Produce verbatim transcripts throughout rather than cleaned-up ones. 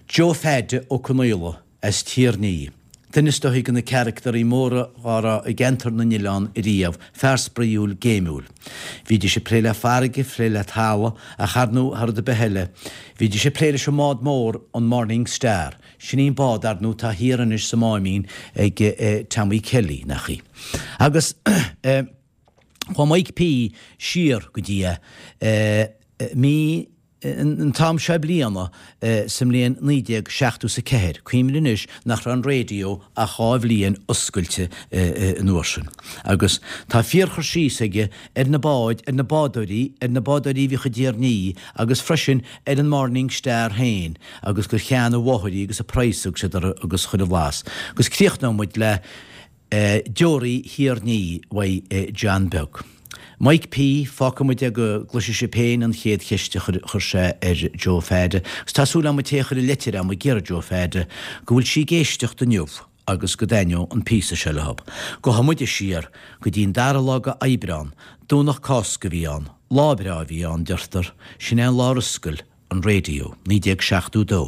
Joe Fede o Cnoilo as Tierney. Dynis do hi gyda character I môra gara y gentor na nilan I riaf, fers briúl gémúl. Fi di si preile farge, freile tawa, a charnú har dy behele. Fi di si preile si mod môr on Morning Star. Sin i'n bod ar nhw ta hir yn ys symoimin ag e, Tamwi Kelly na chi. Agus, e, chwa Mike P. Shear gydia, e, mi yn tam siab liana sy'n lian nidiag siachtw sy ceir. Cwym lynys nach ran radio a chaf lian ysgwylte yn orsyn. Agus, ta ffyr chwrsys ege er na bod, er na bodori, er na bodori fi chydir ni, agus frysyn er yn Morning Star hain, agus gyr chian o wahori, agus y praeswg sydd ar agus chyd o flas. Agus criach na mwyd le diori hir ni wai Jan Bug. Mike P. ffoc am wedi ag glwysio si pein yn lled chysdi chwrsio er Joe Fede. Staswl am wedi eich yr letir am y gyr Joe Fede, gwyl si geistioch dyn niwf, agus gydenio yn pys y siel hab. Go ham wedi sir, gyda'n daralog a aibran, dwnach cosg fi an, labra fi an dyrthyr, sy'n ein lar ysgol yn radio, nidiag siachtw do.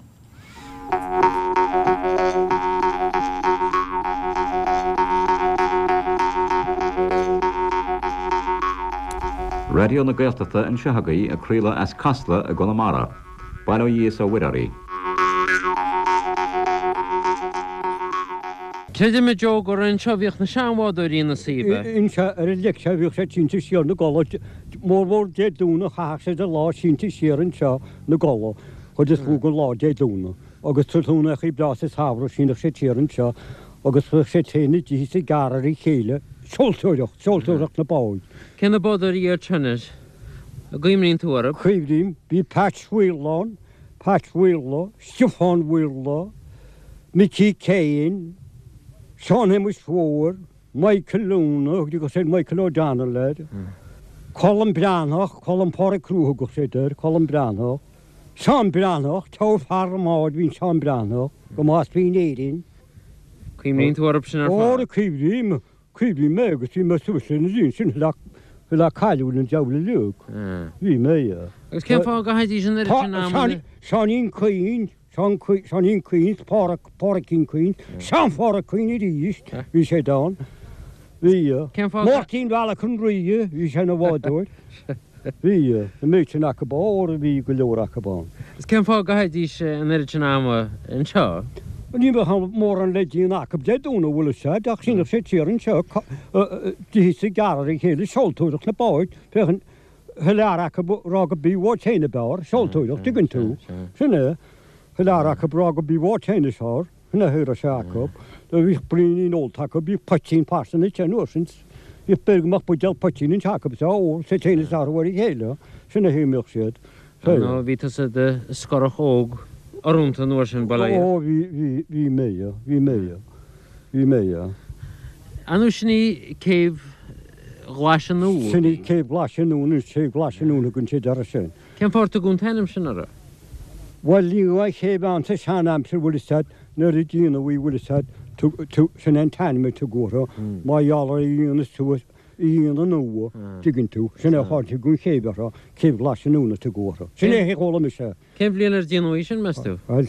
Radio na Gaeltatha yn Siahagaí a Creala as Casla a Gunnamara. Baino Ies o Wirari. Cred me Jo gor yn siofiach na sianwad o'r un o sibe? Yn sia, yr ydych siofiach sy'n tînti sir na golo. Môr môr de dŵn o chach sydd y la tînti sir yn sio na golo. Chod ys fwg o la de dŵn o. Agus trwyn eich I blas ys hafro sy'n eich sir yn sio. Agus fwch sy'n teinu di sy'n garar I cheile. Soltwyrach, soltwyrach na bawd. Cyn y bod o'r i'r tynnes? Y gwymryn tŵarab? Chwifdim, bi Patch Wheelon, Patch Wheelo, Stefan Wheelo, Mickey Cain, Sean Hemish Fawr, Michael Luna, wedi gosod Michael O'Donnell led, Colin Branach, Colin Porra Crwh gosod yr, Colin Branach, Sean Branach, Tawf Harmad fi'n Sean Branach, gymas fi'n eidyn. Gwymryn tŵarab sy'n ar ffordd? O'r chwifdim, chwifdim meg, os fi'n myswys yn y dyn, sy'n hylach Fyla caelwn yn jawl y lwg. Fi mei e. Ys cyn ffog o haid I sy'n yr ydyn am? Sean i'n cwyn, Sean i'n cwyn, porc i'n cwyn, Sean porc cwyn I rist, fi se dan. Fi e. Martin Falach yn rwy, fi se na wadwyd. Fi e. Y meid sy'n ac y bo, o'r fi gwylwr ac y bo. Ys cyn ffog o haid I sy'n yr ydyn am yn sio? Ni beth am môr yn ledu yn ac ybdau dŵn o wylysad, ac sy'n eich sir yn sio, di sy'n garar I chael y soltwydwch na boed, pech yn hylar ac y rog y bywod tein y bawr, soltwydwch, digyn tŵ. Sy'n e, hylar ac y rog y bywod tein y sor, hynna hyr o siacob, da fi'ch brin i'n ôl tac o bydd pwtyn pas yn y tyn o'r sy'n fi'ch byrg mach bwydel pwtyn yn siacob, so o, sy'n tein y sar o wedi chael o, sy'n e hymych sydd. No, fi tas ydy ysgorach og. Arwnt yn o'r sy'n balai? O, fi meia, fi meia, fi meia. Anw sy'n ni ceif glas yn nhw? Sy'n ni ceif glas yn nhw, nid ceif glas yn nhw yn gynted ar y sy'n. Cyn ffordd o gwnt hennym sy'n ar o? Wel, ni o'i ceif anta sian amser wylistad, nyr I dyn o i wylistad, sy'n ein tanim y tygwro, mae ialar I un ystwys, I un yn nhw, digyn tŵ, sy'n eich hod I gwyn ceif ar o, ceif glas yn nhw yn y tygwro. Sy'n eich eich ôl am eisiau. Cyn flin ar dyn o eisiau mestw? Wel,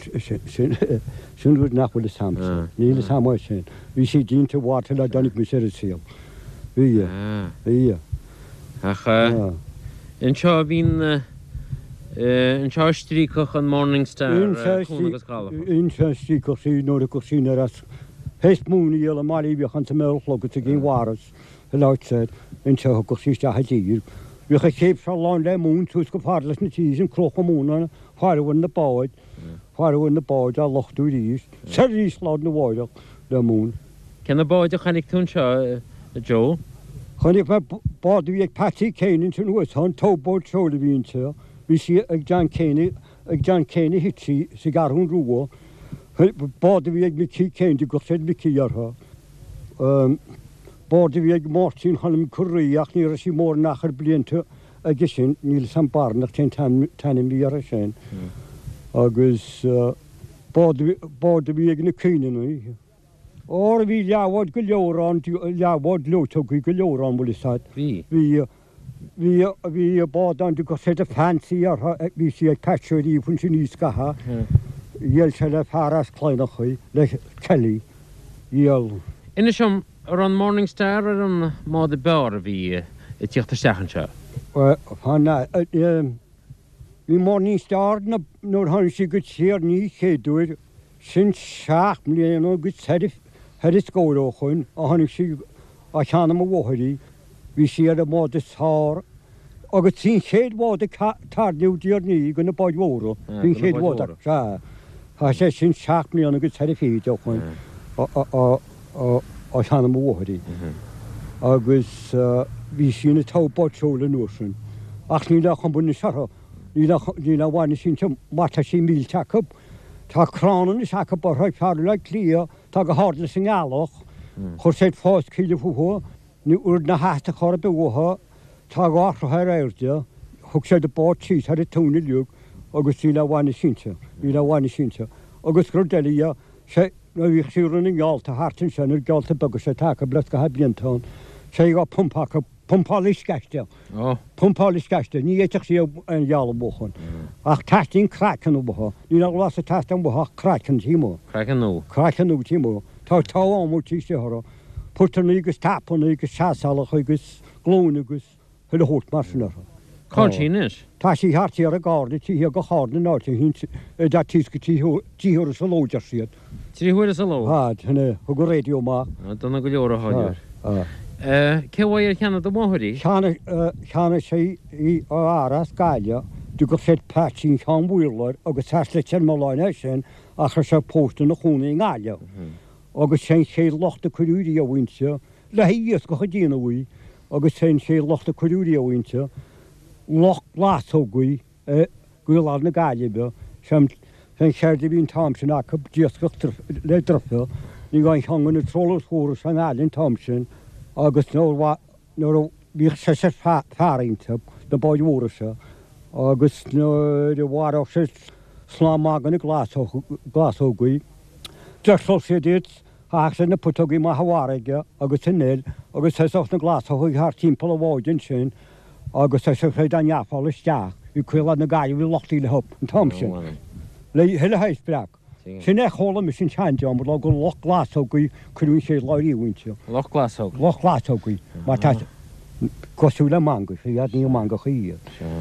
sy'n rwyd nach wyl y sam sy'n. Ni y sam oes sy'n. Fi sy'n dyn ty wad hyla donig mis ar y syl. Fi e. Fi e. Ach, yn sio fi'n... Yn sio stricwch yn Morning Star, cwn agos galaf? Yn sio stricwch sy'n nôr y gwrsyn ar as. Hest mwyn I el y mali fiach yn tymel chlog at ygyn waras. Hyla oed yn sio gwrsyn stach a dyr. Fiach a ceip sa lawn le mwyn tŵs gyffarlas na tîs yn cloch o mwyn yn chwarae yn y bod. Chwarae yn y bod a lochtw I rys. Ser rys lawn na wael le mwyn. Cyn y bod o'ch anig tŵn sio, Joe? Chanig fe bod fi ag Patty Cain yn tyn hwys hon, taw bod siol I fi'n sio. Fi si ag John Cain, ag John Cain I hitsi, sy'n gar hwn rŵo. Bod fi ag Mickey Cain, di gwrthed Mickey ar ho. Bod fi ag Martin Hannym Cwriach, ni'r ys I môr nach ar bliant ag ysyn, ni'r sam barnach ti'n tanim fi ar ysyn. Agus bod fi ag na cyn nhw. O'r fi liawod gylioron, liawod lwtog I gylioron wyl ysad. Fi? Fi bod ond i gosod y fancy ar fi sy'n ag patio I fwn sy'n is gaha. Iel se le faras kleinachí le Kelly. Iel. Ina sem ar an Morning Star ar an má de bear a bhí i tíochtta stechan seo. Hanna, mi Morning Star na nór han si gut sér ní chéúir sin seach mlíon ó gut herif heris góróchun a hannig si a cheanna a bhhaí hí siad a má de sár agus tín chéad bhád a tarniúdíar ní gona báid mhóra hín chéad bhád se Tá sé sin seach mlíon a gut herifí chuin á cheanna a bhhaí. agus bhí sinna tábátsóla nuasin. Ach ní le an buna seartha ní le bhhaine sin mata sí míl teacab, Tá cránan is acha bartha fear le clia tá go hála san gáalach, chur sé fás cíile fuha, ní úr na heasta chora bhha, tá go áthrathe airde, thug sé de bát tí ar a túna liúg agus ní le bhhaine sínte, ní le bhhaine sínte. Agus gur delia sé na bhí siúran in gáalta hátain sin ar gáalta bagus sé take blas go ha bliantán, sé go pumpacha pumpális geiste. Pumpális geiste, ní éiteach sí an geala bochan. Ach testín crackan ó botha, ní le las a test an botha crackan tímo. Crackan nó. Crackan nó tímo. Tá tá ámú tí sé hara. Putar agus tapan agus seasalach agus glóin agus thuile hót mar sin arha. Cá tínis? Tá sí hartí ar a gáda tí a go hána náte hín dá tísca tíúra sa lóidir siad. Tíhuiir sa ló? Hád, hynna, go rédio má. Donna go leor a háidir. Cehhair cheanna do mthirí? Cheanna sé í áras gáile, du go fé patching chean bhhuiir agus teisle tin máláine sin a chu sé pósta na chúna gáile. Agus sé sé lochta choúí a bhainte, le híos go chodíana bhui, agus sé sé lochta choúí a bhainte, loch glasógaí gúil na gáile be, sem séirde bhín Thomson a go díosco le drofa, ní gáin cheangan na trolas chóra san gáilinn Thomson, agus nóir bhí sé sé fearínta na báid mhóra se, agus nó de bhharach sé slámágan na glasógaí. Deirsil sé dit ach sé na putógaí má hahaige agus sinnéil, agus sé socht na glasógaí thar timppla a bháidin sin, agus sé sé féid an neafáil isteach, í chuile na gaiile bhí lochtaí le hop an Thomson. Le heile héis breach. Sin é chola me sin teanteam le go loch glasógaí chuún sé leiríhainte. Loch glasógaí? Loch glasógaí, má tá cosú le manga, sé iad ní manga chuí.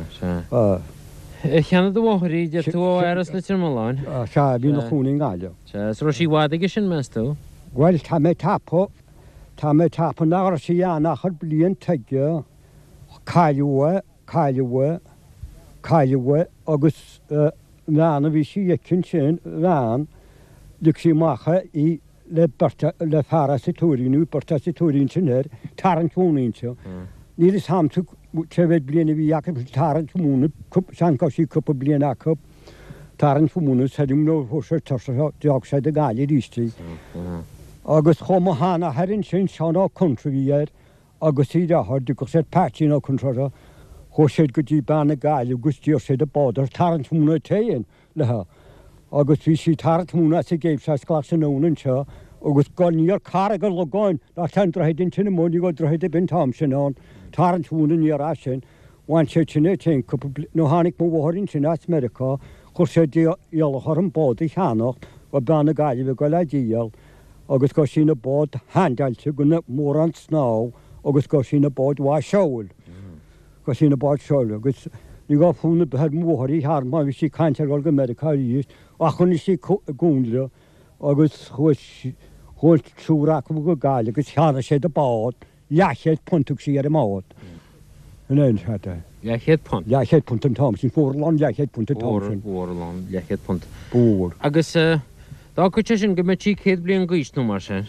Cheanna do bhthirí de tú áras le tir máin? Se bhí na chúna gáile. Ro sí bhádaige sin meú? Weil tá mé tappa tá mé tappa nára sí anach chu blion teige caiilehha, caiilehha, caiilehha agus nána bhí sí cin sin rán lu sí macha í le le fearra sa túíú barta sa túín sinir taran túnaínte. Ní is hamú te bheith bliana bhí a taran múna seaná sí cuppa bliana acu taran fumúna hedim nó sé deag sé a gáile ríistí. Agus chuma hána herinn sin seaná contrahíar agus í dethir du go sé pátíí á contrara, chu séad go dtí banna gáile gustíor sé a bádar tarint múna taon lethe. Agus bhí sí tarint múna sa géib se glas san nónan seo, agus gáníar carga le gáin na tendrahéid in tinna móí go drohéid a bin tam sin an, tarint múna níar a sin, bhain sé sinna te nó hánig mó bhhairn sin as America, chur sé díalachar an bád i cheannacht go banna gáile bh go le díal, agus go sína bád handailte gona mór an sná, agus go sína bád bhá seoil. Go sína báid seoil, agus ní gá fúna behead mthirí thar má bhí sí caiintear go America ríist, a chun is sí gúnla agus chuil trúraach go gáile agus cheanna sé a bád, leachéad puntach sí ar a mád. An éon se. Leachéad punt? Leachéad punt an Thomson, fórlán leachéad punt an Thomson. Fórlán leachéad punt. Búr. Agus dá go te sin go me tí chéad blion gist nó mar sin?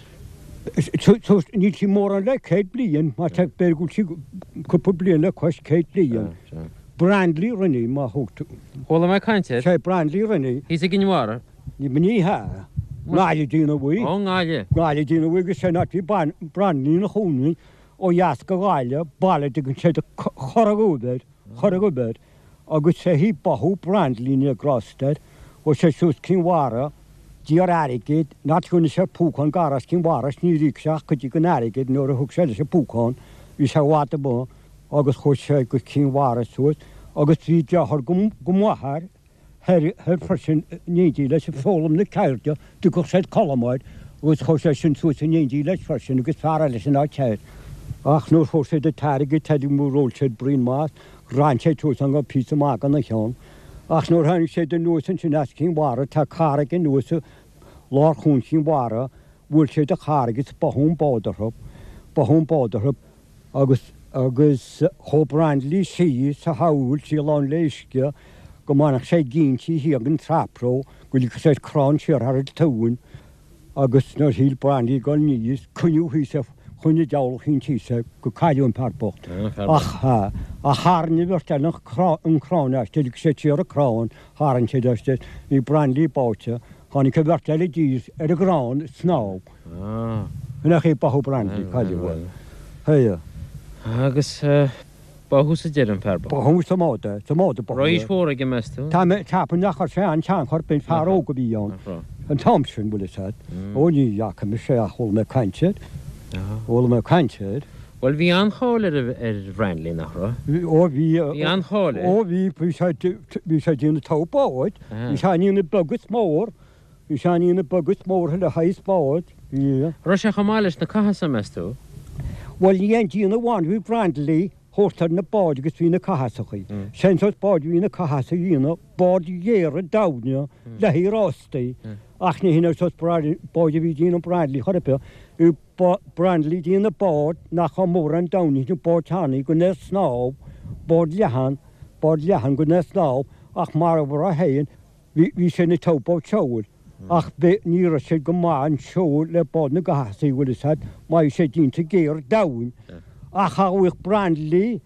Ní sí mór an le céad blion, má te bergú sí cuppa blion le chuis céad blion. Brandlí rinní má thugta. Chola me caiinte? sé brandlí rinní. Hí a gginhhara? Ní mní ha. Gáile dína bhui. Ó gáile? Gáile dína bhui go sé ná bhí brandlí na chúnaí ó jaas go gáile bailile gon sé choragúbeid, choragúbeid, agus sé hí bathú brandlíní a grossteid ó sé sús cinhhara, díar airigid, ná gona sé púchan garas cinhharas ní ríseach go dtí go airigid nuair a thug sé sé púchan, hí sé bhhata bu, agus chuir sé go cinhhara suas, agus bhí dethir go mthir her person nídí leis fólam na ceirte du go sé colmáid gus cho sé sin sú nídí leis farsin agus fear leis an áceid. Ach nóair fó sé de teige teidir múról sé brín más, ran sé tú an go pí mágan na teán. Ach nóair hanig sé den nuasan sin as cín wara tá carige nuasa lár chun sin wara, bhfuil sé de charigus bahún bádarthb, bahún bádarthb agus agus chobrandlí sí sa haúil sí lán léisce go mánach sé gintí hí an trapró go lí sé crán séar ar tún agus nó híl brandí go níos cuniú hí sa chunne deáil chin tíise go caiún parbocht. Ach a hána bhirte nach an chráneiste lí sé tíar a crán háan sé deiste í brandlí báte hánig go bhirte le díos ar a grán sná. Nach é bath brandlí caiúhil. Heia. Agus báthús a dean fearba. Báthús tá máta, tá máta bá. Rois fór ag meistú? Tá tapan nachar sé an tean chorpin fearó go bhíán. An Thompson bhfuil is ó ní jacha me sé a hol me caiintead. Hol me caiintead. Well bhí an cháil ar bhreanlí nach ra? Ó bhí Bhí an cháil? Ó bhí bhí sé dína tópáid, bhí se nína bugus mór, bhí se nína bugus mór le hais báid. Ro sé chamáiles na caihasa meistú? Well ní an dína bháin bhí brandlí hóstar na báid agus hí na caihasachaí. Sensás báid hí na caihasa dína bád dhéar a dáne le hí rástaí. Ach ní hinna sos báid a bhí dína brandlí chorpa ú brandlí dína bád nach chu mór an dání nó bád teannaí go nes snáb, bád lehan, bád lehan go nes snáb ach mar bhar a héin hí sé na tópá teúil. Ach be ní sé go má an seo le bád na gasaí bhfuil is mai sé dínta géir dain. Ach chahuiich brandlí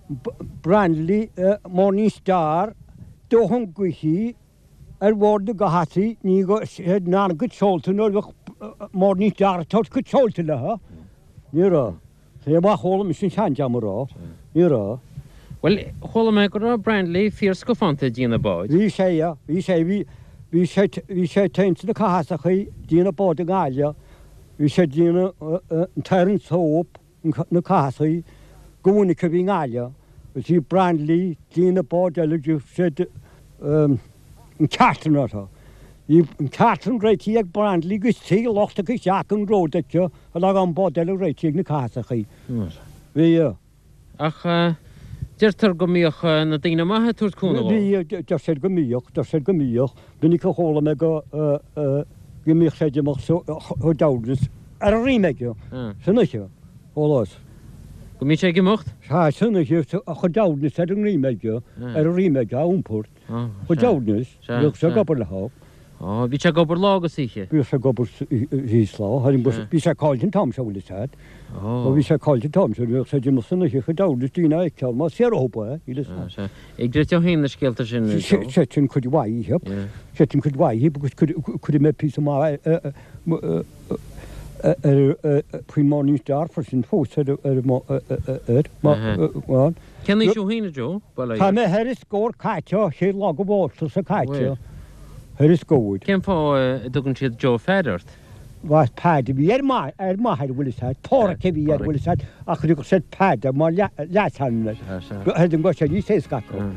brandlí Morning Star dóhan guhí ar bhór na gasaí ní go ná go teolta nó bh Morning Star tá go teolta le ha. Ní rá. sé má cholam sin sean deamarrá ní rá. Well, chola me go brandlí fíor scofanta díana báid. Bhí sé bhí sé bhí Bhí sé teint na caihasachaí díana bád a gáile, bhí sé díana an teann sóp na caihasaí gúna go bhí gáile, bhí brandlí díana bád eile sé an ceartannátá. Í an ceartan réití ag brandlí gus tí lochta go seach an ródaite a le an bád eile réití na caihasachaí. Bhí Ach Deirtar go míoch na daine maithe túirt cúna bhil? Bhí de sé go míoch, de sé go míoch, dunig go hóla me go gomíoch sé deach ó dadas ar a rimeige sannaise hólas. Go mí sé gimocht? Tá sannaise a chu danas ar an rimeige ar a rimeige a úmpót. Chu danas bhíoh sé gobar le há. Á, bhí sé gobar lágus ihe? Bhí sé gobar híslá, bhí sé cáiltin tam se bhfuil is ó bhí sé cáilte tom bhíoh sé de sannaise chu dadas tína ag ceall má sérópa í Ag dre teo hén na scéalta sin sé sin chud bhaithep, sé tin chud bhaithí agus chud mé pí má pre Morning Star for sin fós ar Cenna siú hína Jo? Tá mé heir is scór caiteo sé lá go bhálta sa caiteo. Heir is scóid. Cén fá dugann siad Jo féidirt? Was pad bhí ar má ar maithid bhfuil is tóra ce bhí ar bhfuil is a chu go sé pad má lehanna. Head an go sé ní sé scaco.